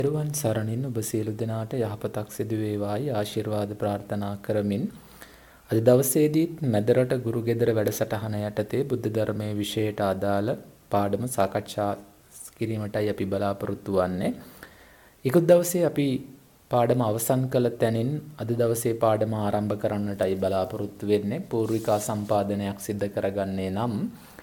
එරුවන් සරණින් ඔබ සියලු දෙනාට යහපතක් සිදු වේවායි ආශිර්වාද ප්‍රාර්ථනා කරමින් අද දවසේදීත් මැදරට ගුරුගෙදර වැඩසටහන යටතේ බුද්ධ ධර්මයේ විෂයට අදාළ පාඩම සාකච්ඡා කිරීමටයි අපි බලාපොරොත්තු වෙන්නේ. ඊකුත් දවසේ අපි පාඩම අවසන් කළ තැනින් අද දවසේ පාඩම ආරම්භ කරන්නටයි බලාපොරොත්තු වෙන්නේ. පූර්විකා සම්පාදනයක් සිදු කරගන්නේ නම්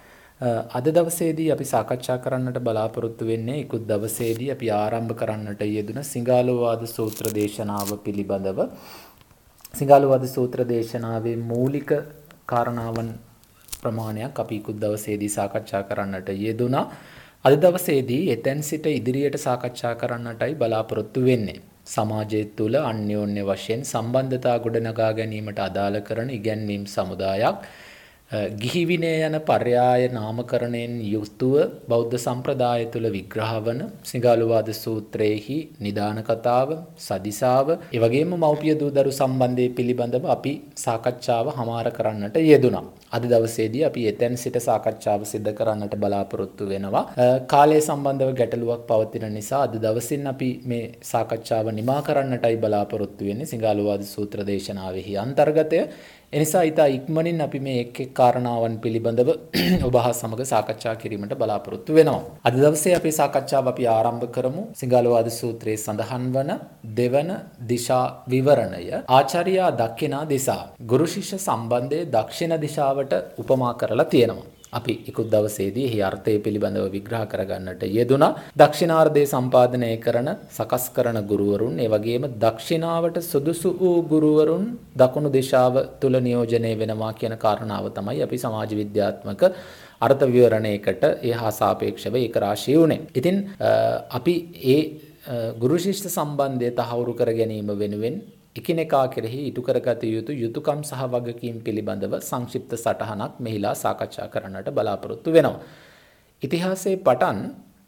අද දවසේදී අපි සාකච්ඡා කරන්නට බලාපොරොත්තු වෙන්නේ ඉකුත් දවසේදී අපි ආරම්භ කරන්නට යෙදුන සිඟාලෝවාද සූත්‍ර දේශනාව පිළිබඳව. සිඟාලෝවාද සූත්‍ර දේශනාවේ මූලික කාරණාවන් ප්‍රමාණයක් අපි ඉකුත් දවසේදී සාකච්ඡා කරන්නට යෙදුණා. අද දවසේදී එතෙන් සිට ඉදිරියට සාකච්ඡා කරන්නටයි බලාපොරොත්තු වෙන්නේ. සමාජය තුළ අන්‍යෝන්‍ය වශයෙන් සම්බන්ධතා ගොඩනගා ගැනීමට අදාළ කරන ඉගැන්වීම් සමුදායක් ගිහි විනය යන පර්යාය නාමකරණයෙන් යුතුව බෞද්ධ සම්ප්‍රදාය තුළ විග්‍රහ වන සිඟාලෝවාද සූත්‍රයේහි නිදාන කතාව, සදිසාව, ඒ වගේම මව්පිය දූ දරු සම්බන්ධය පිළිබඳව අපි සාකච්ඡාව හමාර කරන්නට යෙදුණා. අද දවසේදී අපි එතෙන් සිට සාකච්ඡාව සිදු කරන්නට බලාපොරොත්තු වෙනවා. කාලය සම්බන්ධව ගැටලුවක් පවතින නිසා අද දවසින් අපි මේ සාකච්ඡාව නිමා කරන්නටයි බලාපොරොත්තු වෙන්නේ සිඟාලෝවාද සූත්‍ර දේශනාවෙහි අන්තර්ගතය. එනිසා ඊට ඉක්මනින් අපි මේ එක් එක් කාරණාවන් පිළිබඳව ඔබ හා සමග සාකච්ඡා කිරීමට බලාපොරොත්තු වෙනවා. අද දවසේ අපේ සාකච්ඡාව අපි ආරම්භ කරමු. සිඟාලෝවාද සූත්‍රයේ සඳහන් වන දෙවන දිශා විවරණය ආචාර්යා දක්ෂිනා දිසා. ගුරු ශිෂ්‍ය සම්බන්ධයේ දක්ෂිණ දිශාවට උපමා කරලා තියෙනවා. අපි ඉකුත් දවසේදී එහි අර්ථය පිළිබඳව විග්‍රහ කරගන්නට යෙදුණා. දක්ෂිනාර්ධය සම්පාදනය කරන සකස් කරන ගුරුවරුන්, ඒ වගේම දක්ෂිනාවට සුදුසු වූ ගුරුවරුන් දකුණු දිශාව තුල නියෝජනය වෙනවා කියන කාරණාව තමයි අපි සමාජ විද්‍යාත්මක අර්ථ විවරණයකට ඒ හා සාපේක්ෂව ඒක රාශී වුණේ. ඉතින් අපි ඒ ගුරු ශිෂ්‍ය සම්බන්ධය තහවුරු කර ගැනීම වෙනුවෙන් එකිනෙකා කෙරෙහි ඉටු කරගත යුතු යුතුයකම් සහ වගකීම් පිළිබඳව සංක්ෂිප්ත සටහනක් මෙහිලා සාකච්ඡා කරන්නට බලාපොරොත්තු වෙනවා. ඉතිහාසයේ පටන්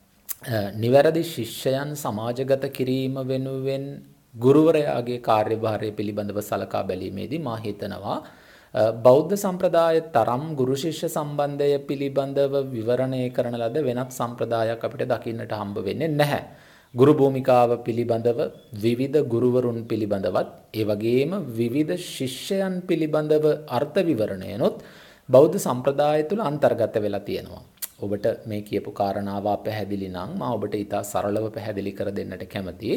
නිවැරදි ශිෂ්‍යයන් සමාජගත කිරීම වෙනුවෙන් ගුරුවරයාගේ කාර්යභාරය පිළිබඳව සලකා බැලීමේදී මා හිතනවා බෞද්ධ සම්ප්‍රදාය තරම් ගුරු ශිෂ්‍ය සම්බන්ධය පිළිබඳව විවරණය කරන ලද වෙනත් සම්ප්‍රදායක් අපිට දකින්නට හම්බ වෙන්නේ නැහැ. ගුරු භූමිකාව පිළිබඳව විවිධ ගුරුවරුන් පිළිබඳවත් ඒ වගේම විවිධ ශිෂ්‍යයන් පිළිබඳව අර්ථ විවරණයනොත් බෞද්ධ සම්ප්‍රදාය තුළ අන්තර්ගත වෙලා තියෙනවා. ඔබට මේ කියපු කාරණාව පැහැදිලි නම් මම ඔබට ඉතා සරලව පැහැදිලි කර දෙන්නට කැමතියි.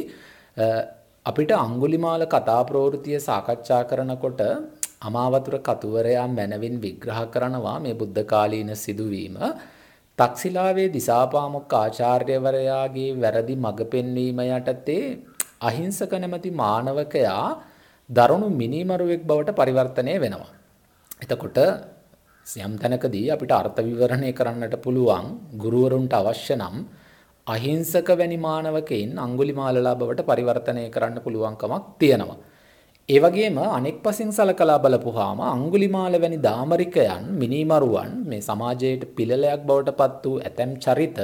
අපිට අඟුලිමාල කතා ප්‍රවෘත්තිය සාකච්ඡා කරනකොට අමාවතුර කතුවරයා මැනවින් විග්‍රහ කරනවා මේ බුද්ධ කාලීන සිදුවීම. තක්සිලාවේ දිසාපාමොක් ආචාර්යවරයාගේ වැරදි මඟ පෙන්වීම යටතේ අහිංසක නැමැති මානවකයා දරුණු මිනිමරුවෙක් බවට පරිවර්තනය වෙනවා. එතකොට යම් තැනකදී අපිට අර්ථ විවරණය කරන්නට පුළුවන් ගුරුවරුන්ට අවශ්‍ය නම් අහිංසක වැනි මානවකයින් අඟුලිමාලලා බවට පරිවර්තනය කරන්න පුළුවන්කමක් තියෙනවා. ඒ වගේම අනෙක් පසින් සලකලා බලපුවාම අඟුලිමාල වැනි දාමරිකයන් මිනිමරුවන් මේ සමාජයට පිළලයක් බවට පත් වූ ඇතැම් චරිත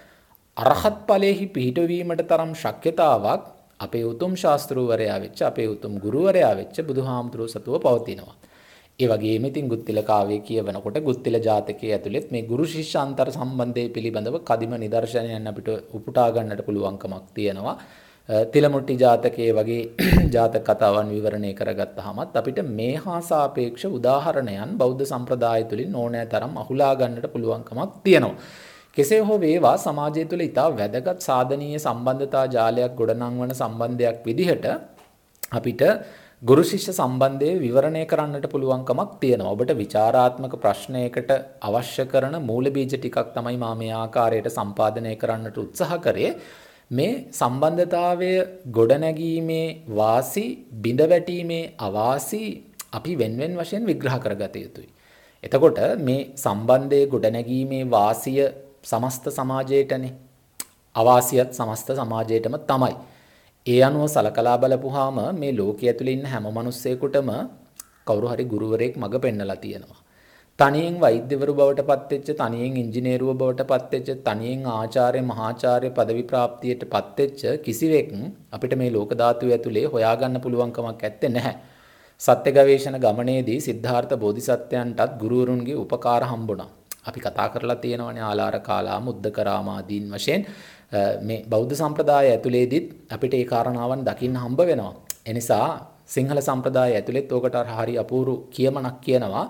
අරහත් ඵලයේහි පිහිටවීමට තරම් ශක්‍යතාවක් අපේ උතුම් ශාස්ත්‍රූවරයා වෙච්ච අපේ උතුම් ගුරුවරයා වෙච්ච බුදුහාමුදුරුවෝ සතුව පවතිනවා. ඒ වගේම ඉතින් ගුත්තිල කාව්‍ය කියවනකොට ගුත්තිල ජාතකයේ ඇතුළත් මේ ගුරු ශිෂ්‍ය අන්තර් සම්බන්ධය පිළිබඳව කදිම නිදර්ශනයන් අපිට උපුටා ගන්නට පුළුවන්කමක් තියෙනවා. තිලමුට්ටි ජාතකයේ වගේ ජාතක කතාවන් විවරණය කරගත්තාමත් අපිට මේ හා සාපේක්ෂ උදාහරණයන් බෞද්ධ සම්ප්‍රදාය තුළින් ඕනෑ තරම් අහුලා ගන්නට පුළුවන්කමක් තියෙනවා. කෙසේ හෝ වේවා සමාජය තුළ ඉතා වැදගත් සාධනීය සම්බන්ධතා ජාලයක් ගොඩනංවන සම්බන්ධයක් විදිහට අපිට ගුරු ශිෂ්‍ය සම්බන්ධය විවරණය කරන්නට පුළුවන්කමක් තියෙනවා. ඔබට විචාරාත්මක ප්‍රශ්නයකට අවශ්‍ය කරන මූල බීජ ටිකක් තමයි මම මේ ආකාරයට සම්පාදනය කරන්නට උත්සාහ කරේ. මේ සම්බන්ධතාවය ගොඩනැගීමේ වාසි බිඳවැටීමේ අවාසි අපි වෙන්වෙන් වශයෙන් විග්‍රහ කරගත යුතුයි. එතකොට මේ සම්බන්ධයේ ගොඩනැගීමේ වාසිය සමස්ත සමාජයටනේ. අවාසියත් සමස්ත සමාජයටම තමයි. ඒ අනුව සලකලා බලපුවාම මේ ලෝකයේ ඇතුළේ ඉන්න හැම මිනිස්සෙකුටම කවුරු හරි ගුරුවරයෙක් මඟ පෙන්නලා තියෙනවා. තනියෙන් වෛද්‍යවරු බවට පත්වෙච්ච, තනියෙන් ඉංජිනේරුව බවට පත්වෙච්ච, තනියෙන් ආචාර්ය මහාචාර්ය පදවි ප්‍රාප්තියට පත්වෙච්ච කිසිවෙක් අපිට මේ ලෝක ධාතුව ඇතුලේ හොයාගන්න පුළුවන්කමක් ඇත්තේ නැහැ. සත්‍ය ගවේෂණ ගමනේදී සිද්ධාර්ථ බෝධිසත්වයන්ටත් ගුරුවරුන්ගේ උපකාර හම්බුණා. අපි කතා කරලා තියෙනවනේ ආලාර කාලා මුද්දකරාම ආදීන් වශයෙන් මේ බෞද්ධ සම්ප්‍රදාය ඇතුළේදීත් අපිට ඒ කාරණාවන් දකින්න හම්බ වෙනවා. ඒ නිසා සිංහල සම්ප්‍රදාය ඇතුළෙත් ඕකට හරි අපූර්ව කියමනක් කියනවා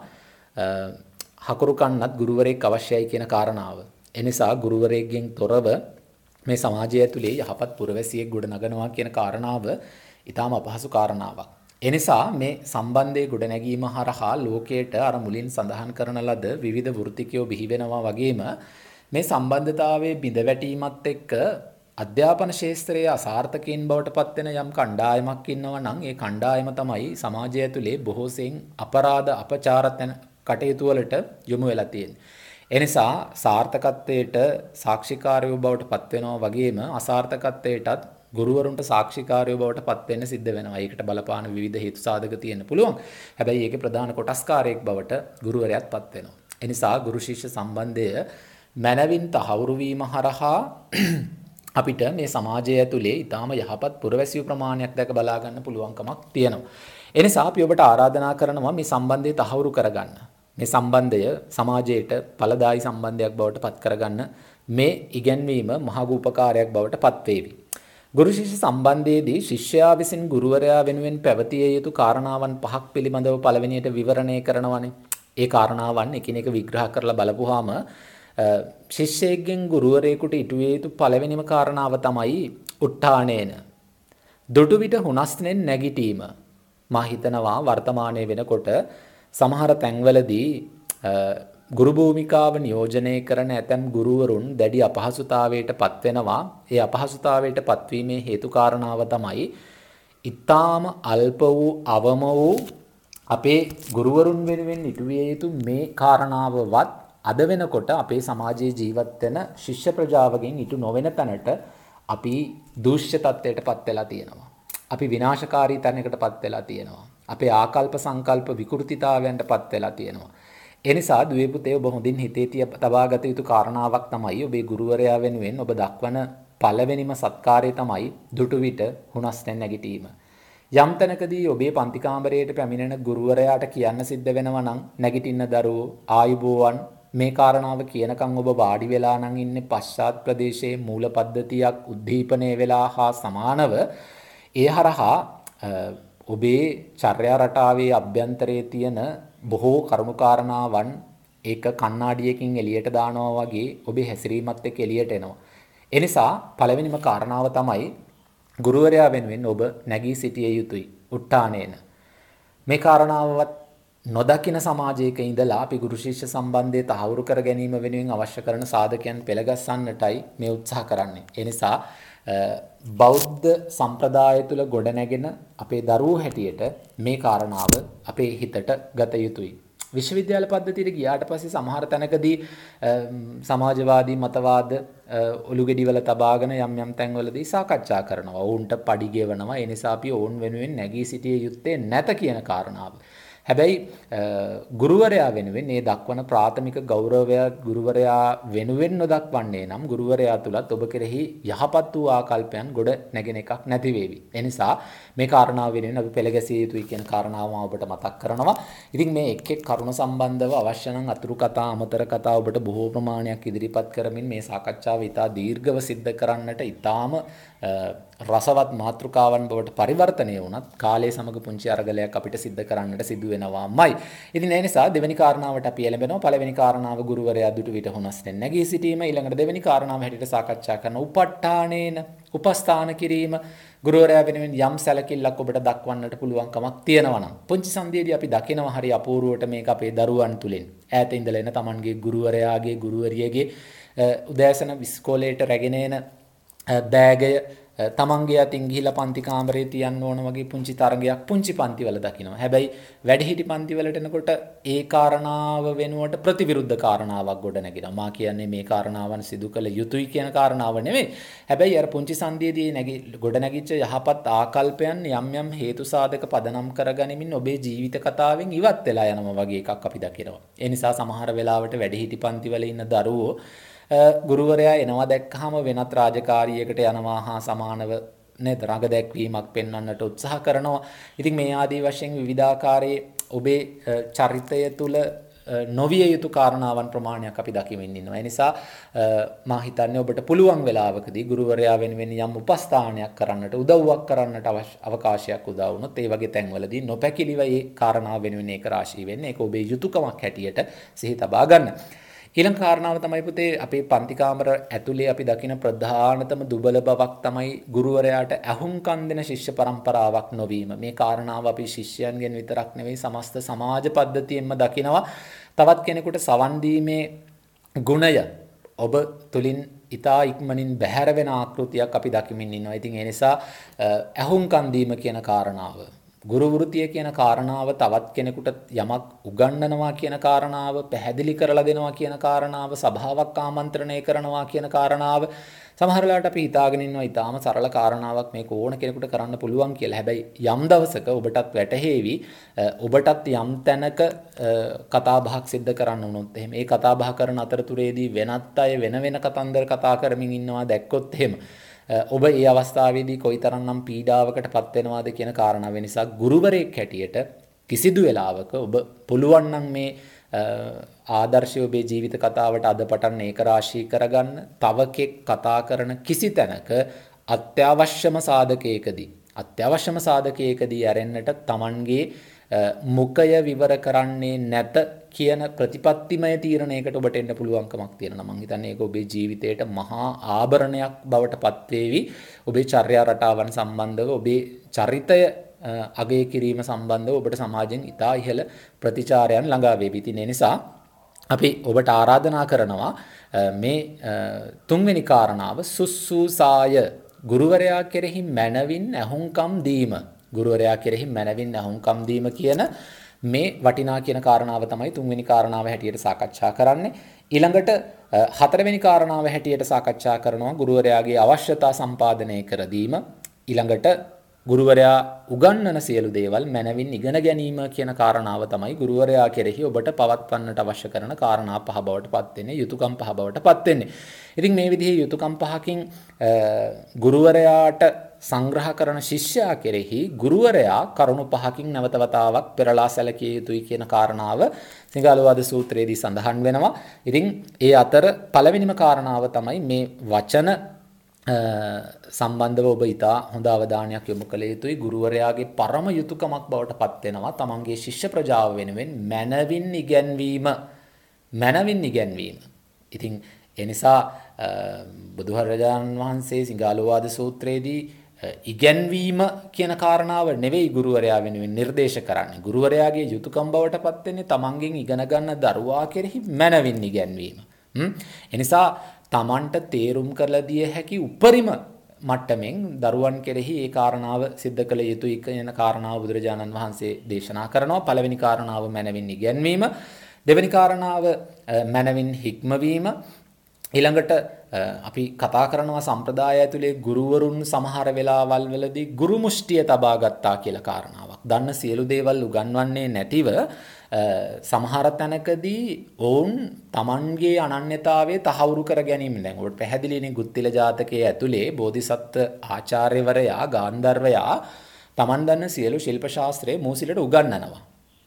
හකුරු කන්නත් ගුරුවරයෙක් අවශ්‍යයි කියන කාරණාව. ඒ නිසා ගුරුවරයෙක්ගෙන් තොරව මේ සමාජය ඇතුලේ යහපත් පුරවැසියෙක් ගොඩ නගනවා කියන කාරණාව ඊටාම අපහසු කාරණාවක්. ඒ නිසා මේ සම්බන්ධයේ ගොඩනැගීම හරහා ලෝකයට අර මුලින් සඳහන් කරන ලද විවිධ වෘත්තිකයෝ බිහි වෙනවා වගේම මේ සම්බන්ධතාවයේ බිඳවැටීමත් එක්ක අධ්‍යාපන ශාස්ත්‍රයේ අසාර්ථකයින් බවට පත් වෙන යම් කණ්ඩායමක් ඉන්නවා නම් ඒ කණ්ඩායම තමයි සමාජය ඇතුලේ බොහෝ සෙයින් අපරාධ අපචාර කටයුතු වලට යොමු වෙලා තියෙන්නේ. ඒ නිසා සාර්ථකත්වයට සාක්ෂිකාරයෝ බවට පත් වෙනවා වගේම අසාර්ථකත්වයටත් ගුරුවරුන්ට සාක්ෂිකාරයෝ බවට පත් වෙන්න සිද්ධ වෙනවා. ඒකට බලපාන විවිධ හේතු සාධක තියෙන්න පුළුවන්. හැබැයි ඒකේ ප්‍රධාන කොටස්කාරයෙක් බවට ගුරුවරයාත් පත් වෙනවා. ඒ නිසා ගුරු ශිෂ්‍ය සම්බන්ධය මනවින් තහවුරු වීම හරහා අපිට මේ සමාජය ඇතුලේ ඊටාම යහපත් පුරවැසියු ප්‍රමාණයක් දැක බලා ගන්න පුළුවන්කමක් තියෙනවා. ඒ නිසා අපි ඔබට ආරාධනා කරනවා මේ සම්බන්ධය තහවුරු කරගන්න. මේ සම්බන්ධය සමාජයට ඵලදායී සම්බන්ධයක් බවට පත් කරගන්න මේ ඉගැන්වීම මහඟු උපකාරයක් බවට පත් වේවි. ගුරු ශිෂ්‍ය සම්බන්ධයේදී ශිෂ්‍යයා විසින් ගුරුවරයා වෙනුවෙන් පැවතිය යුතු කාරණාවන් 5ක් පිළිබඳව පළවෙනියට විවරණය කරනවානේ. ඒ කාරණාවන් එකිනෙක විග්‍රහ කරලා බලපුවාම ශිෂ්‍යයෙක්ගෙන් ගුරුවරයෙකුට ඉටු විය යුතු පළවෙනිම කාරණාව තමයි උට්ටාණේන. දුටු විට හුනස්නෙන් නැගිටීම. මා හිතනවා වර්තමානයේ වෙනකොට සමහර තැන්වලදී ගුරු භූමිකාව නියෝජනය කරන ඇතැම් ගුරුවරුන් දැඩි අපහසුතාවයට පත් වෙනවා. ඒ අපහසුතාවයට පත්වීමේ හේතු කාරණාව තමයි ඊටාම අල්ප වූ අවම වූ අපේ ගුරුවරුන් වෙනුවෙන් ඉටු විය යුතු මේ කාරණාවවත් අද වෙනකොට අපේ සමාජයේ ජීවත් වෙන ශිෂ්‍ය ප්‍රජාවගෙන් ඉටු නොවන තැනට අපි දූෂ්‍ය තත්ත්වයට පත් වෙලා තියෙනවා. අපි විනාශකාරී තැනකට පත් වෙලා තියෙනවා. අපේ ආකල්ප සංකල්ප විකෘතිතාවයන්ට පත් වෙලා තියෙනවා. ඒ නිසා දුවේ පුතේ ඔබ හොඳින් හිතේ තබා ගත යුතු කාරණාවක් තමයි ඔබේ ගුරුවරයා වෙනුවෙන් ඔබ දක්වන පළවෙනිම සත්කාරය තමයි දුටු විට හුනස්නෙන් නැගිටීම. යම් තැනකදී ඔබේ පන්ති කාමරයට පැමිණෙන ගුරුවරයාට කියන්න සිද්ධ වෙනවා නම් නැගිටින්න දරුවෝ ආයුබෝවන් මේ කාරණාව කියනකම් ඔබ වාඩි වෙලා නම් ඉන්නේ පශ්චාත් ප්‍රදේශයේ මූල පද්ධතියක් උද්දීපනය වෙලා හා සමානව ඒ හරහා ඔබේ චර්යා රටාවේ අභ්‍යන්තරයේ තියෙන බොහෝ කරුණුකාරණාවන් ඒක කණ්ණාඩියකින් එළියට දානවා වගේ ඔබේ හැසිරීමත් එක්ක එළියට එනවා. ඒ නිසා පළවෙනිම කාරණාව තමයි ගුරුවරයා වෙනුවෙන් ඔබ නැගී සිටිය යුතුයි. උට්ටාණේන. මේ කාරණාවවත් නොදකින සමාජයක ඉඳලා අපි ගුරු ශිෂ්‍ය සම්බන්ධය තහවුරු කර ගැනීම වෙනුවෙන් අවශ්‍ය කරන සාධකයන් පෙළගස්සන්නටයි මේ උත්සාහ කරන්නේ. ඒ නිසා බෞද්ධ සම්ප්‍රදාය තුළ ගොඩනැගෙන අපේ දරුවෝ හැටියට මේ කාරණාව අපේ හිතට ගත යුතුයි. විශ්වවිද්‍යාල පද්ධතියට ගියාට පස්සේ සමහර තැනකදී සමාජවාදී මතවාද ඔලුගෙඩිවල තබාගෙන යම් යම් තැන්වලදී සාකච්ඡා කරනවා. ඔවුන්ට පඩි ගෙවනවා. ඒ නිසා අපි ඔවුන් වෙනුවෙන් නැගී සිටිය යුත්තේ නැත කියන කාරණාව. හැබැයි ගුරුවරයා වෙනුවෙන් මේ දක්වන ප්‍රාථමික ගෞරවය ගුරුවරයා වෙනුවෙන් නොදක්වන්නේ නම් ගුරුවරයා තුලත් ඔබ කෙරෙහි යහපත් වූ ආකල්පයන් ගොඩ නැගෙන එකක් නැති වේවි. ඒ නිසා මේ කාරණාව වෙනුවෙන් අපි පෙළගැසිය යුතුයි කියන කාරණාව මම ඔබට මතක් කරනවා. ඉතින් මේ එක් එක් කරුණ සම්බන්ධව අවශ්‍ය නම් අතුරු කතා අමතර කතා ඔබට බොහෝ ප්‍රමාණයක් ඉදිරිපත් කරමින් මේ සාකච්ඡාව ඉතා දීර්ඝව සිද්ධ කරන්නට ඉතාම රසවත් මාතෘකාවන් බවට පරිවර්තනය වුණත් කාලය සමග පුංචි අරගලයක් අපිට සිද්ධ කරන්නට සිදු වෙනවාමයි. ඉතින් ඒ නිසා දෙවෙනි කාරණාවට අපි එළඹෙනවා. පළවෙනි කාරණාව ගුරුවරයා දුටු විට හුනස්නෙන් නැගී සිටීම. ඊළඟට දෙවෙනි කාරණාව හැටියට සාකච්ඡා කරන උපට්ඨානේන උපස්ථාන කිරීම. ගුරුවරයා වෙනුවෙන් යම් සැලකිල්ලක් ඔබට දක්වන්නට පුළුවන්කමක් තියෙනවා නම් පුංචි සංදියේදී අපි දකිනවා හරි අපූර්වවට මේක අපේ දරුවන් තුලින් ඈත ඉඳලා එන තමන්ගේ ගුරුවරයාගේ ගුරුවරියගේ උදෑසන ඉස්කෝලේට රැගෙන එන බෑගය තමන්ගේ අතින් ගිහිලා පන්ති කාමරේ තියන්න ඕන වගේ පුංචි තරගයක් පුංචි පන්තිවල දකිනවා. හැබැයි වැඩිහිටි පන්තිවලට එනකොට ඒ කාරණාව වෙනුවට ප්‍රතිවිරුද්ධ කාරණාවක් ගොඩ නැගිනවා. මා කියන්නේ මේ කාරණාවන් සිදු කළ යුතුයි කියන කාරණාව නෙවෙයි. හැබැයි අර පුංචි සංදියේදී ගොඩ නැගිච්ච යහපත් ආකල්පයන් යම් යම් හේතු සාධක පදනම් කරගනිමින් ඔබේ ජීවිත කතාවෙන් ඉවත් වෙලා යනවා වගේ එකක් අපි දකිනවා. ඒ නිසා සමහර වෙලාවට වැඩිහිටි පන්තිවල ඉන්න දරුවෝ ගුරුවරයා එනවා දැක්කහම වෙනත් රාජකාරියකට යනවා හා සමානව නේද රඟ දැක්වීමක් පෙන්වන්නට උත්සාහ කරනවා. ඉතින් මේ ආදී වශයෙන් විවිධාකාරයේ ඔබේ චරිතය තුළ නොවිය යුතු කාරණාවන් ප්‍රමාණයක් අපි දකිමින් ඉන්නවා. ඒ නිසා මා හිතන්නේ ඔබට පුළුවන් වෙලාවකදී ගුරුවරයා වෙනුවෙන් යම් උපස්ථානයක් කරන්නට උදව්වක් කරන්නට අවකාශයක් උදා වුණොත් ඒ වගේ තැන්වලදී නොපැකිලිව ඒ කාරණාව වෙනුවෙන් ඒක රාශී වෙන්නේ. ඒක ඔබේ යුතුයකමක් හැටියට සිහි තබා ගන්න. ඊළඟ කාරණාව තමයි පුතේ අපේ පන්ති කාමර ඇතුලේ අපි දකින ප්‍රධානතම දුබල බවක් තමයි ගුරුවරයාට ඇහුම්කන් දෙන ශිෂ්‍ය පරම්පරාවක් නොවීම. මේ කාරණාව අපි ශිෂ්‍යයන්ගෙන් විතරක් නෙවෙයි සමස්ත සමාජ පද්ධතියෙන්ම දකිනවා. තවත් කෙනෙකුට සවන් දීමේ ගුණය ඔබ තුලින් ඉතා ඉක්මනින් බැහැර වෙන ආකෘතියක් අපි දකිමින් ඉන්නවා. ඉතින් ඒ නිසා ඇහුම්කන් දීම කියන කාරණාව, ගුරු වෘත්තිය කියන කාරණාව, තවත් කෙනෙකුට යමක් උගන්වනවා කියන කාරණාව, පැහැදිලි කරලා දෙනවා කියන කාරණාව, සභාවක් ආමන්ත්‍රණය කරනවා කියන කාරණාව සමහර වෙලාවට අපි හිතාගෙන ඉන්නවා ඊටාම සරල කාරණාවක් මේක ඕන කෙනෙකුට කරන්න පුළුවන් කියලා. හැබැයි යම් දවසක ඔබටත් වැටහෙවි ඔබටත් යම් තැනක කතා බහක් සිද්ධ කරන්න වුණොත් එහෙම ඒ කතා බහ කරන අතරතුරේදී වෙනත් අය වෙන වෙන කතන්දර කතා කරමින් ඉන්නවා දැක්කොත් එහෙම ඔබ ඒ අවස්ථාවේදී කොයිතරම්නම් පීඩාවකට පත් වෙනවාද කියන කාරණාව නිසා ගුරුවරයෙක් හැටියට කිසිදු වෙලාවක ඔබ පුළුවන් නම් මේ ආදර්ශය ඔබේ ජීවිත කතාවට අද පටන් ඒක රාශී කරගන්න. තවකෙක් කතා කරන කිසි තැනක අත්‍යවශ්‍යම සාධකයකදී ඇරෙන්නට Tamanගේ මුඛය විවර කරන්නේ නැත කියන ප්‍රතිපත්තිමය තීරණයකට ඔබට එන්න පුළුවන්කමක් තියෙනවා. මම හිතන්නේ ඒක ඔබේ ජීවිතයට මහා ආභරණයක් බවට පත් වේවි. ඔබේ චර්යා රටාවන් සම්බන්ධව ඔබේ චරිතය අගය කිරීම සම්බන්ධව ඔබට සමාජයෙන් ඉතා ඉහළ ප්‍රතිචාරයන් ළඟා වේවි. ඉතින් ඒ නිසා අපි ඔබට ආරාධනා කරනවා මේ තුන්වෙනි කාරණාව සුසුසාය ගුරුවරයා කෙරෙහි මනවින් ඇහුම්කම් දීම. ගුරුවරයා කෙරෙහි මනවින් ඇහුම්කම් දීම කියන මේ වටිනා කියන කාරණාව තමයි තුන්වෙනි කාරණාව හැටියට සාකච්ඡා කරන්නේ. ඊළඟට හතරවෙනි කාරණාව හැටියට සාකච්ඡා කරනවා ගුරුවරයාගේ අවශ්‍යතා සම්පාදනය කර දීම. ඊළඟට ගුරුවරයා උගන්වන සියලු දේවල් මනවින් ඉගෙන ගැනීම කියන කාරණාව තමයි ගුරුවරයා කෙරෙහි ඔබට පවත්වන්නට අවශ්‍ය කරන කාරණා පහ බවට පත් වෙන්නේ, යුතුයකම් පහ බවට පත් වෙන්නේ. ඉතින් මේ විදිහේ යුතුයකම් පහකින් ගුරුවරයාට සංග්‍රහ කරන ශිෂ්‍යයා කෙරෙහි ගුරුවරයා කරුණු පහකින් නැවත වතාවක් පෙරලා සැලකිය යුතුයි කියන කාරණාව සිංහලවාද සූත්‍රයේදී සඳහන් වෙනවා. ඉතින් ඒ අතර පළවෙනිම කාරණාව තමයි මේ වචන සම්බන්ධව ඔබ ඉතා හොඳ අවධානයක් යොමු කළ යුතුයි. ගුරුවරයාගේ පරම යුතුයකමක් බවට පත් වෙනවා තමන්ගේ ශිෂ්‍ය ප්‍රජාව වෙනුවෙන් මනවින් ඉගැන්වීම. ඉතින් ඒ නිසා බුදුරජාණන් වහන්සේ සිංහලවාද සූත්‍රයේදී ඉගැන්වීම කියන කාරණාව නෙවෙයි ගුරුවරයා වෙනුවෙන් නිර්දේශ කරන්නේ. ගුරුවරයාගේ යුතුයකම් බවට පත් වෙන්නේ තමන්ගෙන් ඉගෙන ගන්න දරුවා කෙරෙහි මනවින් ඉගැන්වීම. ඒ නිසා තමන්ට තේරුම් කරලා දිය හැකි උපරිම මට්ටමින් දරුවන් කෙරෙහි ඒ කාරණාව සිද්ධ කළ යුතුයි කියන කාරණාව බුදුරජාණන් වහන්සේ දේශනා කරනවා. පළවෙනි කාරණාව මනවින් ඉගැන්වීම, දෙවෙනි කාරණාව මනවින් හික්මවීම. ඊළඟට අපි කතා කරනවා සම්ප්‍රදාය ඇතුලේ ගුරුවරුන් සමහර වෙලාවල් වලදී ගුරු මුෂ්ටිය තබා ගත්තා කියලා කාරණාවක්. දන්න සියලු දේවල් උගන්වන්නේ නැතිව සමහර තැනකදී ඔවුන් Tamanගේ අනන්‍යතාවය තහවුරු කර ගැනීම. දැන් ඔබට පැහැදිලිනේ ගුත්තිල ජාතකයේ ඇතුලේ බෝධිසත්ව ආචාර්යවරයා ගාන්ධර්වයා Taman දන්න සියලු ශිල්ප ශාස්ත්‍රයේ මූසිලට උගන්වනවා.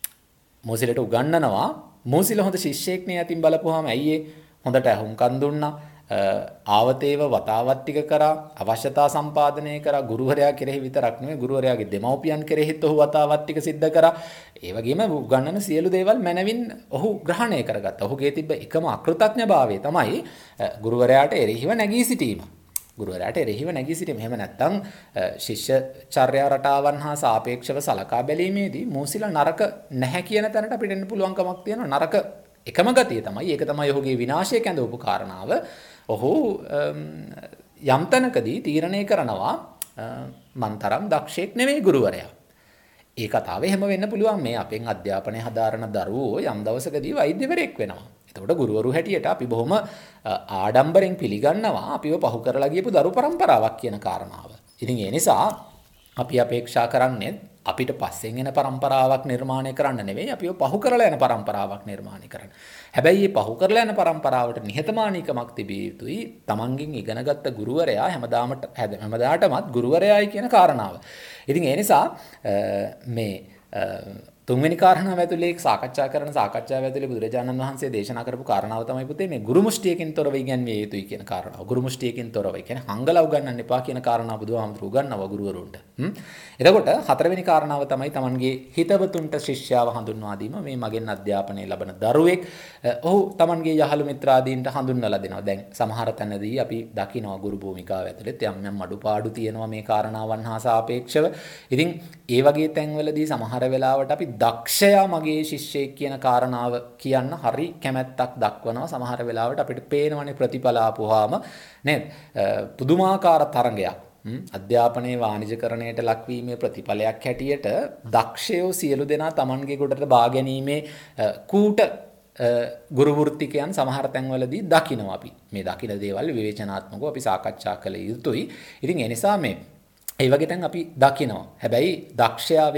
මූසිල හොඳ ශිෂ්‍යෙක් නේ. අතින් බලපුවාම ඇයි හොඳට අහුම්කන් දුන්නා, ආවතේව වතාවත් ටික කරා, අවශ්‍යතා සම්පාදනය කරා. ගුරුවරයා කෙරෙහි විතරක් නෙවෙයි ගුරුවරයාගේ දෙමව්පියන් කෙරෙහිත් ඔහු වතාවත් ටික සිද්ධ කරා. ඒ වගේම උගන්වන සියලු දේවල් මනවින් ඔහු ග්‍රහණය කරගත්තා. ඔහුගේ තිබ්බ එකම අකෘතඥභාවය තමයි ගුරුවරයාට එරෙහිව නැගී සිටීම. එහෙම නැත්නම් ශිෂ්‍ය චර්යා රටාවන් හා සාපේක්ෂව සලකා බැලීමේදී මූසිල නරක නැහැ කියන තැනට අපිට එන්න පුළුවන්කමක් තියෙනවා. නරක එකම ගතිය තමයි. ඒක තමයි ඔහුගේ විනාශය කැඳවපු කාරණාව. ඔහු යම් තැනකදී තීරණය කරනවා මන් තරම් දක්ෂයෙක් නෙවෙයි ගුරුවරයා. ඒ කතාව එහෙම වෙන්න පුළුවන්. මේ අපෙන් අධ්‍යාපනය හදාරන දරුවෝ යම් දවසකදී වෛද්‍යවරයෙක් වෙනවා. එතකොට ගුරුවරු හැටියට අපි බොහොම ආඩම්බරෙන් පිළිගන්නවා අපිව පහු කරලා ගියපු දරු පරම්පරාවක් කියන කාරණාව. ඉතින් ඒ නිසා අපි අපේක්ෂා කරන්නේ අපිට පස්සෙන් එන පරම්පරාවක් නිර්මාණය කරන්න නෙවෙයි, අපිව පහු කරලා යන පරම්පරාවක් නිර්මාණය කරන්න. හැබැයි මේ පහු කරලා යන පරම්පරාවට නිහතමානීකමක් තිබිය යුතුයි. තමන්ගෙන් ඉගෙනගත්ත ගුරුවරයා හැමදාටමත් ගුරුවරයායි කියන කාරණාව. ඉතින් ඒ නිසා මේ තුන්වෙනි කාරණාව ඇතුලේ සාකච්ඡාව ඇතුලේ බුදුරජාණන් වහන්සේ දේශනා කරපු කාරණාව තමයි පුතේ මේ ගුරු මුෂ්ටියකින් තොරව ඉගැන්විය යුතුයි කියන කාරණාව. ගුරු මුෂ්ටියකින් තොරව කියන්නේ හංගලා උගන්වන්න එපා කියන කාරණාව බුදුහාමුදුරුවෝ උගන්වනවා ගුරුවරුන්ට. එතකොට හතරවෙනි කාරණාව තමයි Tamanගේ හිතවතුන්ට ශිෂ්‍යයාව හඳුන්වා දීම. මේ මගෙන් අධ්‍යාපනය ලබන දරුවෙක් ඔහු Tamanගේ යහළු මිත්‍රාදීන්ට හඳුන්වලා දෙනවා. දැන් සමහර තැනදී අපි දකිනවා ගුරු භූමිකාව ඇතුළේ යම් අඩුපාඩු තියෙනවා මේ කාරණාවන් හා සාපේක්ෂව. ඉතින් ඒ වගේ තැන්වලදී සමහර වෙලාවට අපි දක්ෂයා මගේ ශිෂ්‍යයෙක් කියන කාරණාව කියන්න හරි කැමැත්තක් දක්වනවා. සමහර වෙලාවට අපිට පේනවනේ ප්‍රතිඵල ආපුවාම නේද? පුදුමාකාර තරංගයක්. අධ්‍යාපනයේ වාණිජකරණයට ලක්වීමේ ප්‍රතිඵලයක් හැටියට දක්ෂයෝ සියලු දෙනා Tamanගේ ගොඩට බා ගැනීමේ කූට ගුරු වෘත්තිකයන් සමහර තැන්වලදී දකිනවා අපි. මේ දකින දේවල් විවේචනාත්මකව අපි සාකච්ඡා කළ යුතුයි. ඉතින් ඒ නිසා මේ ඒ වගේ තැන් අපි දකිනවා. හැබැයි දක්ෂයා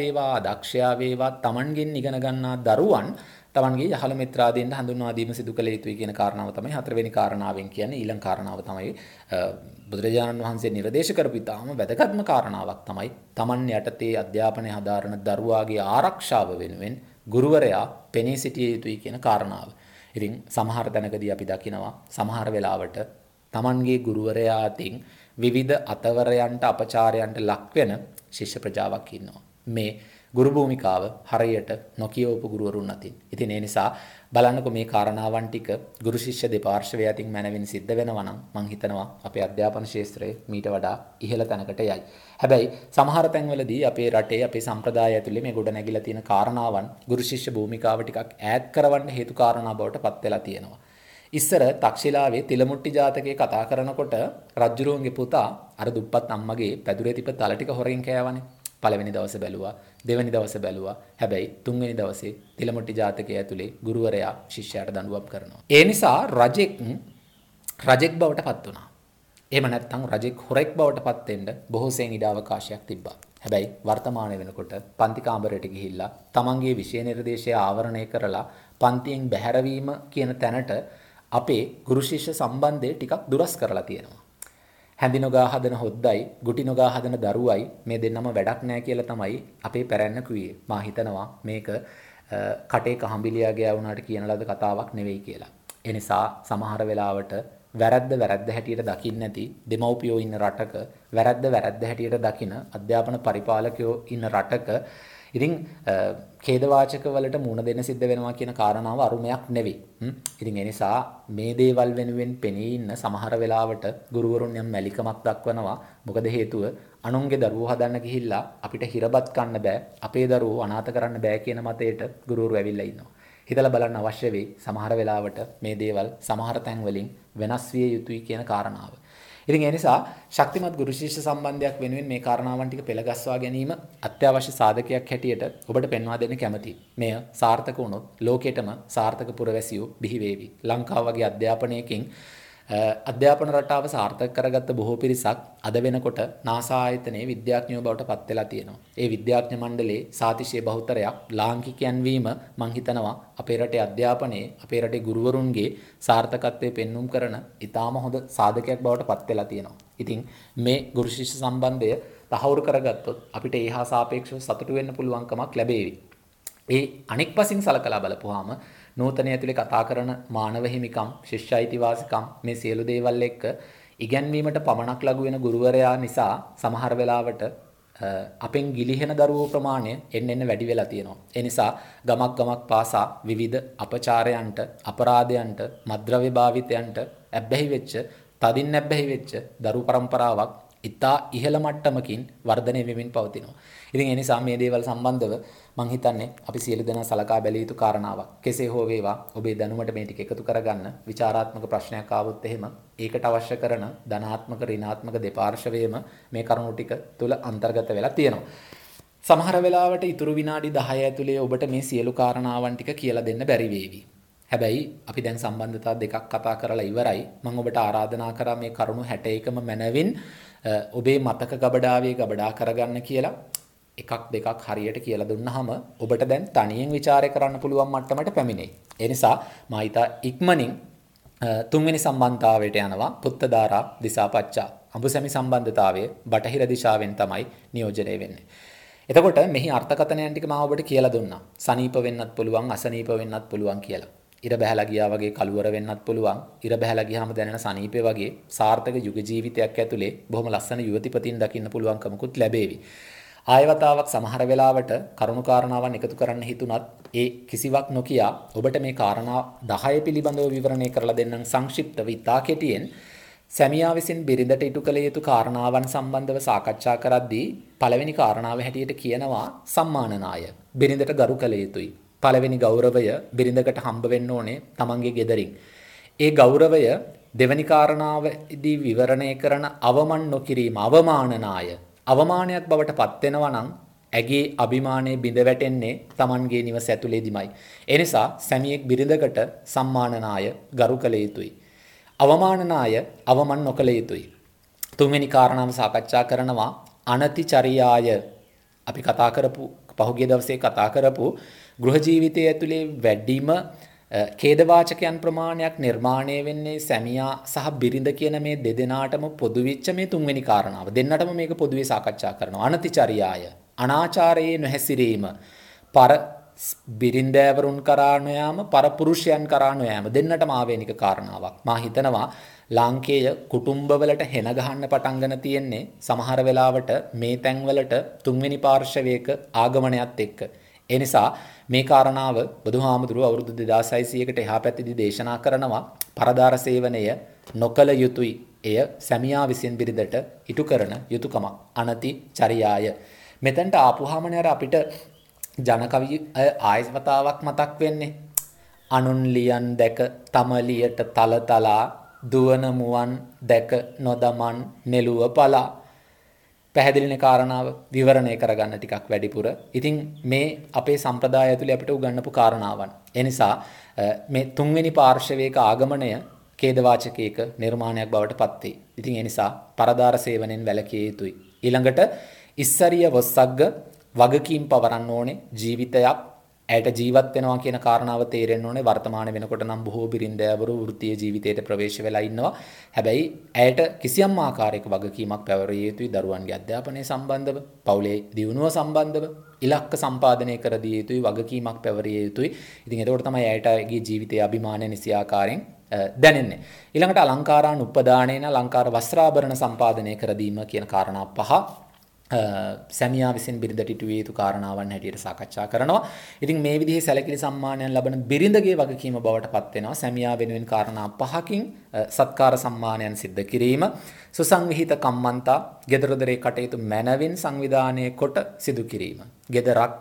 වේවා Tamanගෙන් ඉගෙන ගන්නා දරුවන් Tamanගේ යහළ මිත්‍රාදීන්ට හඳුන්වා දීම සිදු කළ යුතුයි කියන කාරණාව තමයි හතරවෙනි කාරණාවෙන් කියන්නේ. ඊළඟ කාරණාව තමයි බුදුරජාණන් වහන්සේ නිර්දේශ කරපු ඉතාම වැදගත්ම කාරණාවක් තමයි Taman යටතේ අධ්‍යාපනය හදාරන දරුවාගේ ආරක්ෂාව වෙනුවෙන් ගුරුවරයා පෙනී සිටිය යුතුයි කියන කාරණාව. ඉතින් සමහර තැනකදී අපි දකිනවා සමහර වෙලාවට Tamanගේ ගුරුවරයා අතින් විවිධ අතවරයන්ට අපචාරයන්ට ලක්වෙන ශිෂ්‍ය ප්‍රජාවක් ඉන්නවා. මේ ගුරු භූමිකාව හරියට නොකියවපු ගුරුවරුන් අතින්. ඉතින් ඒ නිසා බලන්නකො මේ කාරණාවන් ටික ගුරු ශිෂ්‍ය දෙපාර්ශ්වය අතින් මැනවින් සිද්ධ වෙනවා නම් මම හිතනවා අපේ අධ්‍යාපන ශාස්ත්‍රයේ මීට වඩා ඉහළ තැනකට යයි. හැබැයි සමහර තැන්වලදී අපේ රටේ අපේ සම්ප්‍රදාය ඇතුලේ මේ ගොඩ නැගිලා තියෙන කාරණාවන් ගුරු ශිෂ්‍ය භූමිකාව ටිකක් ඈඩ් කරවන්න හේතු කාරණා බවට පත් වෙලා තියෙනවා. ඉස්සර තක්ෂිලාවේ තිලමුට්ටි ජාතකයේ කතා කරනකොට රජුරුවන්ගේ පුතා අර දුප්පත් අම්මගේ පැදුරේ තිබ්බ තල ටික හොරෙන් කෑවනේ. පළවෙනි දවසේ බැලුවා, දෙවෙනි දවසේ බැලුවා. හැබැයි තුන්වෙනි දවසේ තිලමුට්ටි ජාතකයේ ඇතුලේ ගුරුවරයා ශිෂ්‍යයාට දඬුවම් කරනවා. ඒ නිසා රජෙක් බවට පත් වුණා. එහෙම නැත්නම් රජෙක් හොරෙක් බවට පත් වෙන්න බොහෝ සෙයින් ඉඩ අවකාශයක් තිබ්බා. හැබැයි වර්තමාන වෙනකොට පන්ති කාමරයට ගිහිල්ලා තමන්ගේ විෂය නිර්දේශය ආවරණය කරලා පන්තියෙන් බැහැරවීම කියන තැනට අපේ ගුරු ශිෂ්‍ය සම්බන්ධය ටිකක් දුරස් කරලා තියෙනවා. හැඳි නොගා හදන හොද්දයි, ගුටි නොගා හදන දරුවයි මේ දෙන්නම වැඩක් නැහැ කියලා තමයි අපේ පැරැන්න කිව්වේ. මා හිතනවා මේක කටේ කහඹිලියා ගෑ වුණාට කියන ලද කතාවක් නෙවෙයි කියලා. ඒ නිසා සමහර වෙලාවට වැරද්ද හැටියට දකින්න නැති දෙමව්පියෝ ඉන්න රටක, වැරද්ද හැටියට දකින අධ්‍යාපන පරිපාලකයෝ ඉන්න රටක ඉතින් ඛේදවාචක වලට මුණ දෙන්න සිද්ධ වෙනවා කියන කාරණාව අරුමයක් නෙවෙයි. ඉතින් ඒ නිසා මේ දේවල් වෙනුවෙන් පෙනී ඉන්න සමහර වෙලාවට ගුරුවරුන් යම් මැලිකමක් දක්වනවා. මොකද හේතුව අනුන්ගේ දරුවෝ හදන්න ගිහිල්ලා අපිට හිරබත් කන්න බෑ, අපේ දරුවෝ අනාථ කරන්න බෑ කියන මතයට ගුරුවරු ඇවිල්ලා ඉන්නවා. හිතලා බලන්න අවශ්‍ය වෙයි සමහර වෙලාවට මේ දේවල් සමහර තැන් වලින් වෙනස් විය යුතුයි කියන කාරණාව. ඉතින් ඒ නිසා ශක්තිමත් ගුරු ශිෂ්‍ය සම්බන්ධයක් වෙනුවෙන් මේ කාරණාවන් ටික පෙළගස්වා ගැනීම අත්‍යවශ්‍ය සාධකයක් හැටියට ඔබට පෙන්වා දෙන්න කැමතියි. මෙය සාර්ථක වුණොත් ලෝකෙටම සාර්ථක පුරවැසියෝ බිහි වේවි. ලංකාව වගේ අධ්‍යාපනයකින් අධ්‍යාපන රටාව සාර්ථක කරගත්ත බොහෝ පිරිසක් අද වෙනකොට නාසා ආයතනයේ විද්‍යාඥයෝ බවට පත් වෙලා තියෙනවා. ඒ විද්‍යාඥ මණ්ඩලයේ සාතිශය බහුතරයක් ලාංකිකයන් වීම මං හිතනවා අපේ රටේ අධ්‍යාපනයේ අපේ රටේ ගුරුවරුන්ගේ සාර්ථකත්වයේ පෙන්눔 කරන ඉතාම හොඳ සාධකයක් බවට පත් වෙලා තියෙනවා. ඉතින් මේ ගුරු ශිෂ්‍ය සම්බන්ධය තහවුරු කරගත්තොත් අපිට ඒහා සාපේක්ෂව සතුටු වෙන්න පුළුවන්කමක් ලැබේවි. ඒ අනෙක් පසින් සලකලා බලපුවාම නූතනය ඇතුලේ කතා කරන මානව හිමිකම්, ශිෂ්‍ය අයිතිවාසිකම් මේ සියලු දේවල් එක්ක ඉගැන්වීමට පමණක් ලඟු වෙන ගුරුවරයා නිසා සමහර වෙලාවට අපෙන් ගිලිහෙන දරුවෝ ප්‍රමාණය එන්න වැඩි වෙලා තියෙනවා. ඒ නිසා ගමක් පාසා විවිධ අපචාරයන්ට, අපරාධයන්ට, මද්ද්‍රව්‍ය භාවිතයන්ට ඇබ්බැහි වෙච්ච, තදින් ඇබ්බැහි වෙච්ච දරු පරම්පරාවක් ඉතා ඉහළ මට්ටමකින් වර්ධනය වෙමින් පවතිනවා. ඉතින් ඒ නිසා මේ දේවල් සම්බන්ධව මම හිතන්නේ අපි සියලු දෙනා සලකා බැලිය යුතු කාරණාවක්. කෙසේ හෝ වේවා ඔබේ දැනුමට මේ ටික එකතු කරගන්න විචාරාත්මක ප්‍රශ්නයක් ආවොත් එහෙම ඒකට අවශ්‍ය කරන ධනාත්මක ඍණාත්මක දෙපාර්ශ්වයේම මේ කරුණු ටික තුල අන්තර්ගත වෙලා තියෙනවා. සමහර වෙලාවට ඉතුරු විනාඩි 10 ඇතුලේ ඔබට මේ සියලු කාරණාවන් ටික කියලා දෙන්න බැරි වේවි. හැබැයි අපි දැන් සම්බන්ධතා දෙකක් කතා කරලා ඉවරයි. මම ඔබට ආරාධනා කරා මේ කරුණු 61ම මැනවින් ඔබේ මතක ගබඩා කරගන්න කියලා. එකක් දෙකක් හරියට කියලා දුන්නාම ඔබට දැන් තනියෙන් ਵਿਚාරය කරන්න පුළුවන් මට්ටමට පැමිණෙයි. ඒ නිසා මා ඊට ඉක්මනින් තුන්වෙනි සම්බන්ධතාවයට යනවා. පුත්තදාරා දිසාපච්චා. අඹුසැමි සම්බන්ධතාවය බටහිර දිශාවෙන් තමයි නියෝජනය වෙන්නේ. එතකොට මෙහි අර්ථකථනයන් ටික මම ඔබට කියලා දුන්නා. සනීප වෙන්නත් පුළුවන්, අසනීප වෙන්නත් පුළුවන් කියලා. ඉර බහැලා ගියා වගේ කලවර වෙන්නත් පුළුවන්. ඉර බහැලා ගියාම දැනෙන සනීපේ වගේ සාර්ථක යුග ජීවිතයක් ඇතුලේ බොහොම ලස්සන යුවතිපතින් දකින්න පුළුවන්කමකුත් ලැබේවි. ආයවතාවක් සමහර වෙලාවට කරුණු කාරණාවන් එකතු කරන්න හිතුණත් ඒ කිසිවක් නොකිය ඔබට මේ කාරණා 10 පිළිබඳව විවරණය කරලා දෙන්නම් සංක්ෂිප්තව ඉතා කෙටියෙන්. සැමියා විසින් බිරිඳට ඉටු කළ යුතු කාරණාවන් සම්බන්ධව සාකච්ඡා කරද්දී පළවෙනි කාරණාව හැටියට කියනවා සම්මානනාය. බිරිඳට ගරු කළ යුතුයි. පළවෙනි ගෞරවය බිරිඳකට හම්බ වෙන්න ඕනේ තමන්ගේ ගෙදරින්. ඒ ගෞරවය දෙවැනි කාරණාවේදී විවරණය කරන අවමන් නොකිරීම අවමානනාය. අවමානයක් බවට පත් වෙනවා නම් ඇගේ අභිමානයේ බිඳ වැටෙන්නේ තමන්ගේ නිවස ඇතුලේදීමයි. ඒ නිසා සැමියෙක් බිරිඳකට සම්මානනාය ගරු කළ යුතුයි. අවමානනාය අවමන් නොකළ යුතුයි. තුන්වෙනි කාරණාව සාකච්ඡා කරනවා අනතිචරියාය. අපි කතා කරපු පහුගිය දවසේ කතා කරපු ගෘහ ජීවිතයේ ඇතුලේ වැඩිම ඛේදවාචකයන් ප්‍රමාණයක් නිර්මාණය වෙන්නේ සැමියා සහ බිරිඳ කියන මේ දෙදෙනාටම පොදු වෙච්ච මේ තුන්වෙනි කාරණාව. දෙන්නටම මේක පොදුවේ සාකච්ඡා කරනවා. අනතිචරියාය අනාචාරයේ නොහැසිරීම. පර බිරින්දෑවරුන් කරා නොයාම පරපුරුෂයන් කරා නොයාම දෙන්නටම ආවේනික කාරණාවක්. මා හිතනවා ලාංකේය කුටුම්බවලට හෙන ගහන්න පටන්ගෙන තියෙන්නේ සමහර වෙලාවට මේ තැන්වලට තුන්වෙනි පාර්ශවයක ආගමනයත් එක්ක. ඒ නිසා මේ කාරණාව බුදුහාමුදුරුවෝ අවුරුදු 2600කට එහා පැත්තේදී දේශනා කරනවා පරදාර සේවනය නොකල යුතුයි. එය සැමියා විසින් බිරිඳට ඉටු කරන යුතුයකමක්. අනතිචරියාය. මෙතනට ආපුවාමනේ අපිට ජනකවි ආයවතාවක් මතක් වෙන්නේ. අනුන් ලියන් දැක තමලියට තලතලා දුවන මුවන් දැක නොදමන් නෙළුව පලා. පැහැදිලිනේ කාරණාව විවරණය කරගන්න ටිකක් වැඩිපුර. ඉතින් මේ අපේ සම්ප්‍රදාය ඇතුලේ අපිට උගන්වපු කාරණාවන්. ඒ නිසා මේ තුන්වෙනි පාර්ශවයක ආගමනය ඛේදවාචකයක නිර්මාණයක් බවට පත් වේ. ඉතින් ඒ නිසා පරදාර සේවනයෙන් වැළකිය යුතුයි. ඊළඟට ඉස්සරිය වොස්සග්ග වගකීම් පවරන්න ඕනේ ජීවිතයක් ඇයට ජීවත් වෙනවා කියන කාරණාව තේරෙන්න ඕනේ. වර්තමාන වෙනකොට නම් බොහෝ බිරින්දෑවරු වෘත්තීය ජීවිතයට ප්‍රවේශ වෙලා ඉන්නවා. හැබැයි ඇයට කිසියම් ආකාරයක වගකීමක් පැවරිය යුතුයි. දරුවන්ගේ අධ්‍යාපනය සම්බන්ධව, පවුලේ දියුණුව සම්බන්ධව ඉලක්ක සම්පාදනය කර දිය යුතුයි, වගකීමක් පැවරිය යුතුයි. ඉතින් එතකොට තමයි ඇයටගේ ජීවිතයේ අභිමානය නිසි ආකාරයෙන් දැනෙන්නේ. ඊළඟට අලංකාරාන් උපදානේන අලංකාර වස්ත්‍රාභරණ සම්පාදනය කර දීම කියන කාරණා පහ සැමියා විසින් බිරිඳට ඉටු විය යුතු කාරණාවන් හැටියට සාකච්ඡා කරනවා. ඉතින් මේ විදිහේ සැලකිලි සම්මානයන් ලබන බිරිඳගේ වගකීම බවට පත් වෙනවා. සැමියා වෙනුවෙන් කාරණා පහකින් සත්කාර සම්මානයන් සිද්ධ කිරීම, සුසංවිහිත කම්මන්තා, ගෙදරදොරේ කටයුතු මැනවින් සංවිධානය කොට සිදු කිරීම. ගෙදරක්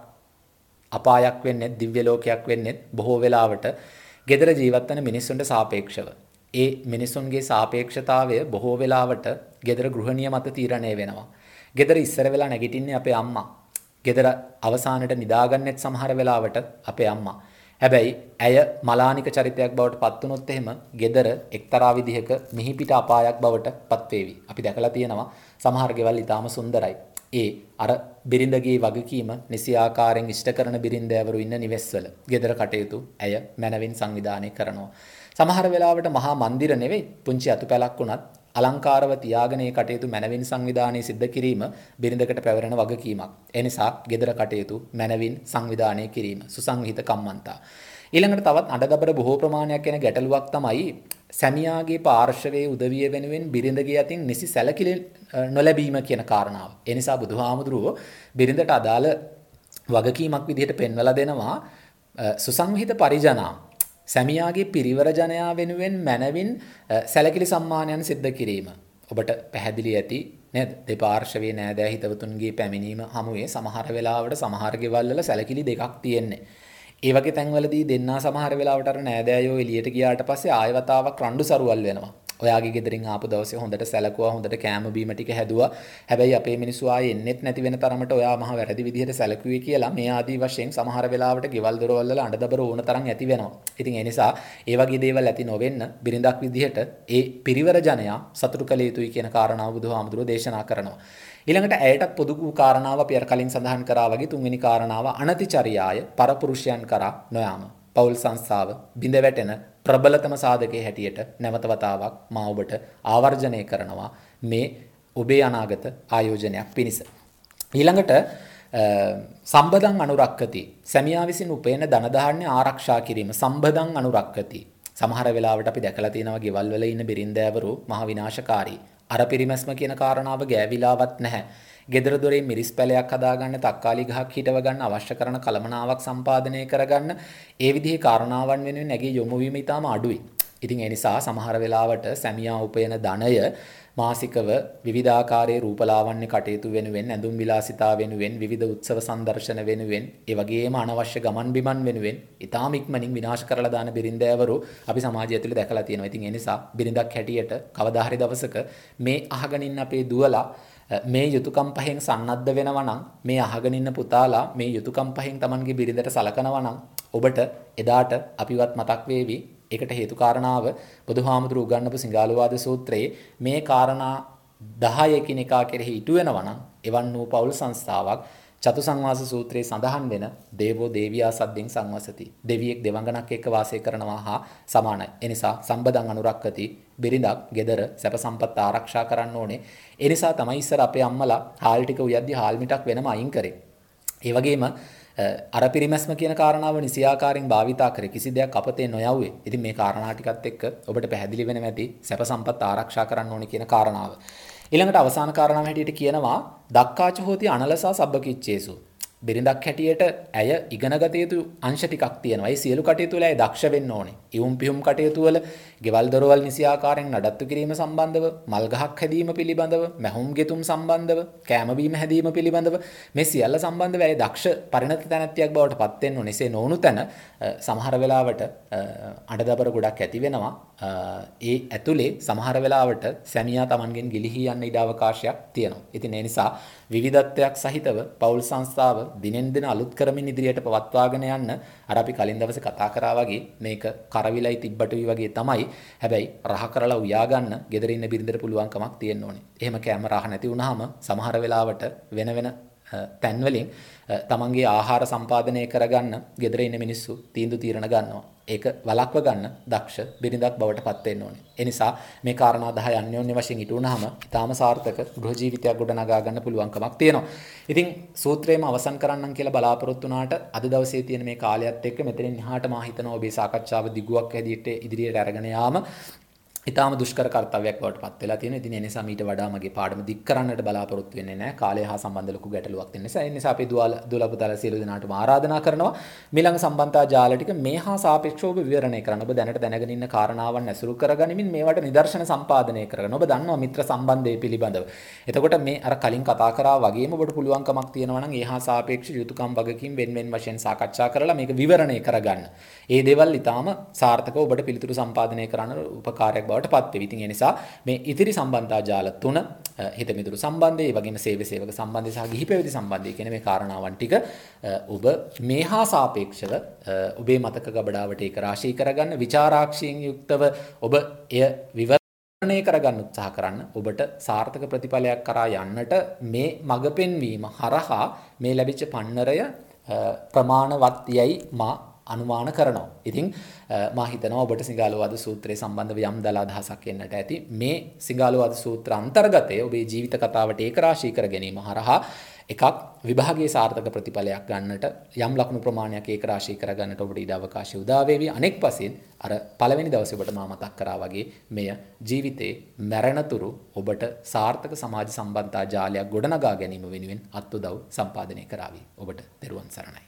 අපායක් වෙන්නේ දිව්‍ය ලෝකයක් වෙන්නේ බොහෝ වෙලාවට ගෙදර ජීවත් වෙන මිනිස්සුන්ට සාපේක්ෂව. ඒ මිනිස්සුන්ගේ සාපේක්ෂතාවය බොහෝ වෙලාවට ගෙදර ගෘහණිය මත තීරණය වෙනවා. ගෙදර ඉස්සර වෙලා නැගිටින්නේ අපේ අම්මා. ගෙදර අවසානට නිදාගන්නෙත් සමහර වෙලාවට අපේ අම්මා. හැබැයි ඇය මලානික චරිතයක් බවට පත් වුණොත් එහෙම ගෙදර එක්තරා විදිහක මිහිපිට අපායක් බවට පත් වේවි. අපි දැකලා තියෙනවා සමහර ගෙවල් ඊටාම සුන්දරයි. ඒ අර බිරිඳගේ වගකීම නිසි ආකාරයෙන් ඉෂ්ට කරන බිරිඳෑවරු ඉන්න නිවෙස්වල ගෙදර කටයුතු ඇය මනවින් සංවිධානය කරනවා. සමහර වෙලාවට මහා මන්දිර නෙවෙයි පුංචි අතුපැලක් වුණත් අලංකාරව තියාගෙන ඒ කටයුතු මනවින් සංවිධානය සිද්ධ කිරීම බිරිඳකට පැවරෙන වගකීමක්. ඒ නිසා ගෙදර කටයුතු මනවින් සංවිධානය කිරීම සුසංහිත කම්මන්තා. ඊළඟට තවත් අඬදබර බොහෝ ප්‍රමාණයක් වෙන ගැටලුවක් තමයි සැමියාගේ පාර්ශවයේ උදවිය වෙනුවෙන් බිරිඳගේ අතින් නිසි සැලකිලි නොලැබීම කියන කාරණාව. ඒ නිසා බුදුහාමුදුරුවෝ බිරිඳට අදාළ වගකීමක් විදිහට පෙන්වලා දෙනවා සුසංහිත පරිජනා. සැමියාගේ පිරිවර ජනයා වෙනුවෙන් මනවින් සැලකිලි සම්මානයන් සිද්ධ කිරීම. ඔබට පැහැදිලි ඇති නේද? දෙපාර්ශවයේ නෑදෑ හිතවතුන්ගේ පැමිණීම හමුවේ සමහර වෙලාවට සමහර ගෙවල් වල සැලකිලි දෙකක් තියෙන්නේ. ඒ වගේ තැන්වලදී දෙන්නා සමහර වෙලාවට අර නෑදෑයෝ එළියට ගියාට පස්සේ ආයවතාවක් රණ්ඩු සරුවල් වෙනවා. ඔයාගේ ගෙදරින් ආපු දවසේ හොඳට සැලකුවා, හොඳට කෑම බීම ටික හැදුවා. හැබැයි අපේ මිනිස්සු ආයේ එන්නෙත් නැති වෙන තරමට ඔයා මහ වැරදි විදිහට සැලකුවේ කියලා මේ ආදී වශයෙන් සමහර වෙලාවට ගෙවල් දොරවල් වල අඬදබර ඕන තරම් ඇති වෙනවා. ඉතින් ඒ නිසා ඒ වගේ දේවල් ඇති නොවෙන්න බිරිඳක් විදිහට ඒ පිරිවර ජනයා සතුටු කළ යුතුයි කියන කාරණාව බුදුහාමුදුරුවෝ දේශනා කරනවා. ඊළඟට ඇයටත් පොදු කාරණාව අපි අර කලින් සඳහන් කරා වගේ තුන්වෙනි කාරණාව අනතිචරියාය පරපුරුෂයන් කරා නොයාම. පෞල් සංස්ථාව බිඳ වැටෙන ප්‍රබලතම සාධකයේ හැටියට නැවත වතාවක් මා ඔබට ආවර්ජනය කරනවා මේ ඔබේ අනාගත ආයෝජනයක් පිණිස. ඊළඟට සම්බදං අනුරක්කති. සැමියා විසින් උපයන ධන ධාන්‍ය ආරක්ෂා කිරීම. සම්බදං අනුරක්කති. සමහර වෙලාවට අපි දැකලා තියෙනවා ගෙවල් වල ඉන්න බිරින්දෑවරු මහ විනාශකාරී. අර පිරිමැස්ම කියන කාරණාව ගෑවිලාවත් නැහැ. ගෙදර දොරේ මිරිස් පැලයක් හදාගන්න, තක්කාලි ගහක් හිටව ගන්න, අවශ්‍ය කරන කලමනාවක් සම්පාදනය කරගන්න, ඒ විදිහේ කාරණාවන් වෙනුවෙන් ඇගේ යොමු වීම ඉතාම අඩුයි. ඉතින් ඒ නිසා සමහර වෙලාවට සැමියා උපයන ධනය මාසිකව විවිධාකාරයේ රූපලාවන්‍ය කටයුතු වෙනුවෙන්, ඇඳුම් විලාසිතා වෙනුවෙන්, විවිධ උත්සව සංදර්ශන වෙනුවෙන්, ඒ වගේම අනවශ්‍ය ගමන් බිමන් වෙනුවෙන් ඉතාම ඉක්මනින් විනාශ කරලා දාන බිරින්දෑවරු අපි සමාජය ඇතුලේ දැකලා තියෙනවා. ඉතින් ඒ නිසා බිරිඳක් හැටියට කවදා හරි දවසක මේ අහගෙන ඉන්න අපේ දුවලා මේ යුතුයකම් පහෙන් සන්නද්ධ වෙනවා නම්, මේ අහගෙන ඉන්න පුතාලා මේ යුතුයකම් පහෙන් Tamanගේ බිරිඳට සලකනවා නම්, ඔබට එදාට අපිවත් මතක් වේවි. ඒකට හේතු කාරණාව බුදුහාමුදුරු උගන්වපු සිඟාලුවාද සූත්‍රයේ මේ කාරණා 10 එකිනෙකා කෙරෙහි ඉටු වෙනවා නම් එවන් වූ පෞල් සංස්ථාවක් චතුසංවාස සූත්‍රයේ සඳහන් වෙන දේවෝ දේවියා සද්දෙන් සංවසති. දෙවියෙක් දෙවඟනක් එක්ක වාසය කරනවා හා සමානයි. ඒ නිසා සම්බදං අනුරක්කති. බිරිඳක් ගෙදර සැප සම්පත් ආරක්ෂා කරන්න ඕනේ. ඒ නිසා තමයි ඉස්සර අපේ අම්මලා හාල් ටික උයද්දි හාල් මිටක් වෙනම අයින් කරේ. ඒ වගේම අර පිරිමැස්ම කියන කාරණාව නිසියාකාරයෙන් භාවිතා කරේ. කිසි දෙයක් අපතේ නොයවුවේ. ඉතින් මේ කාරණා ටිකත් එක්ක ඔබට පැහැදිලි වෙනවා ඇති සැප සම්පත් ආරක්ෂා කරන්න ඕනේ කියන කාරණාව. ඊළඟට අවසාන කාරණාව හැටියට කියනවා දක්කාච හෝති අනලසා සබ්බකිච්චේසු. බිරිඳක් හැටියට ඇය ඉගෙනගත යුතු අංශ ටිකක් තියෙනවා. ඒ සියලු කටයුතු වල ඇය දක්ෂ වෙන්න ඕනේ. ඉවුම් පිහුම් කටයුතු වල, ගෙවල් දොරවල් නිසියාකාරයෙන් නඩත්තු කිරීම සම්බන්ධව, මල් ගහක් හැදීම පිළිබඳව, මැහුම් ගෙතුම් සම්බන්ධව, කෑම බීම හැදීම පිළිබඳව මේ සියල්ල සම්බන්ධව ඇය දක්ෂ පරිණත තැනැත්තියක් බවට පත් වෙන්න ඕනේ. එසේ නොවුණු තැන සමහර වෙලාවට අඬදබර ගොඩක් ඇති වෙනවා. ඒ ඇතුලේ සමහර වෙලාවට සැමියා Tamanගෙන් ගිලිහී යන්න ඉඩ අවකාශයක් තියෙනවා. ඉතින් ඒ නිසා විවිධත්වයක් සහිතව පෞල් සංස්ථාව දිනෙන් දින අලුත් කරමින් ඉදිරියට පවත්වාගෙන යන්න අර අපි කලින් දවසේ කතා කරා වගේ මේක කරවිලයි තිබ්බටුයි වගේ තමයි. හැබැයි රහ කරලා උයා ගන්න ගෙදර ඉන්න බිරිඳට පුළුවන් කමක් තියෙන්න ඕනේ. එහෙම කැම රහ නැති වුනහම සමහර වෙලාවට වෙන තැන් වලින් තමන්ගේ ආහාර සම්පාදනය කරගන්න ගෙදර ඉන්න මිනිස්සු තීන්දුව తీරන ගන්නවා. ඒක වළක්ව ගන්න දක්ෂ බිරිඳක් බවට පත් වෙන්න ඕනේ. ඒ නිසා මේ කාරණා 10 අන්‍යෝන්‍ය වශයෙන් ඉටු වුනහම ඊටාම සාර්ථක ගෘහ ජීවිතයක් ගොඩනගා ගන්න පුළුවන් කමක් තියෙනවා. ඉතින් සූත්‍රයම අවසන් කරන්නම් කියලා බලාපොරොත්තු වුණාට අද දවසේ තියෙන මේ කාලයත් එක්ක මෙතනින් එහාට මා හිතනවා ඔබේ සාකච්ඡාව දිගුවක් හැදියට ඉදිරියට අරගෙන යාම ඉතාම දුෂ්කර කර්තව්‍යයක් බවට පත් වෙලා තියෙනවා. ඉතින් ඒ නිසා මීට වඩා මගේ පාඩම දික් කරන්නට බලාපොරොත්තු වෙන්නේ නැහැ. කාලය හා සම්බන්ධ ලොකු ගැටලුවක් තියෙන නිසා. ඒ නිසා අපි දුවලා පුතාලා සියලු දෙනාටම ආරාධනා කරනවා මීළඟ සම්බන්ධතා ජාල ටික මේ හා සාපේක්ෂව විවරණය කරන්න. ඔබ දැනට දැනගෙන ඉන්න කාරණාවන් ඇසුරු කරගනිමින් මේවට නිදර්ශන සම්පාදනය කරගන්න. ඔබ දන්නවා මිත්‍ර සම්බන්ධය පිළිබඳව. එතකොට මේ අර කලින් කතා කරා වගේම ඔබට පුළුවන්කමක් තියෙනවා නම් ඒ හා සාපේක්ෂ යුතුයකම් වගකීම් වෙන වශයෙන් සාකච්ඡා කරලා මේක විවරණය කරගන්න. ඒ දේවල් ඊටාම සාර්ථකව ඔබට පිළිතුරු සම්පාදනය කරන්න උපකාරයක් බවට පත් වෙයි. ඉතින් ඒ නිසා මේ ඉතිරි සම්බන්ධතා ජාල 3 හිතමිතුරු සම්බන්ධය, ඒ වගේම සේවක සම්බන්ධය සහ ගිහි පැවිදි සම්බන්ධය කියන මේ කාරණාවන් ටික ඔබ මේ හා සාපේක්ෂව ඔබේ මතක ගබඩාවට ඒක රාශී කරගන්න, විචාරාක්ෂියෙන් යුක්තව ඔබ එය විවරණය කරගන්න උත්සාහ කරන්න. ඔබට සාර්ථක ප්‍රතිඵලයක් කරා යන්නට මේ මඟ පෙන්වීම හරහා මේ ලැබිච්ච පන්නරය ප්‍රමාණවත් යයි මා අනුමාන කරනවා. ඉතින් මා හිතනවා ඔබට සිඟාලෝවාද සූත්‍රය සම්බන්ධව යම් දල අදහසක් එන්නට ඇති. මේ සිඟාලෝවාද සූත්‍ර අන්තර්ගතය ඔබේ ජීවිත කතාවට ඒක රාශී කර ගැනීම හරහා එකක් විභාගයේ සාර්ථක ප්‍රතිඵලයක් ගන්නට යම් ලකුණු ප්‍රමාණයක් ඒක රාශී කර ගන්නට ඔබට ඉඩ අවකාශය උදා වේවි. අනෙක් පසින් අර පළවෙනි දවසේ ඔබට මා මතක් කරා වගේ මෙය ජීවිතේ මැරෙනතුරු ඔබට සාර්ථක සමාජ සම්බන්ධතා ජාලයක් ගොඩනගා ගැනීම වෙනුවෙන් අත්උදව් සම්පාදනය කරાવી. ඔබට දරුවන් සරණයි.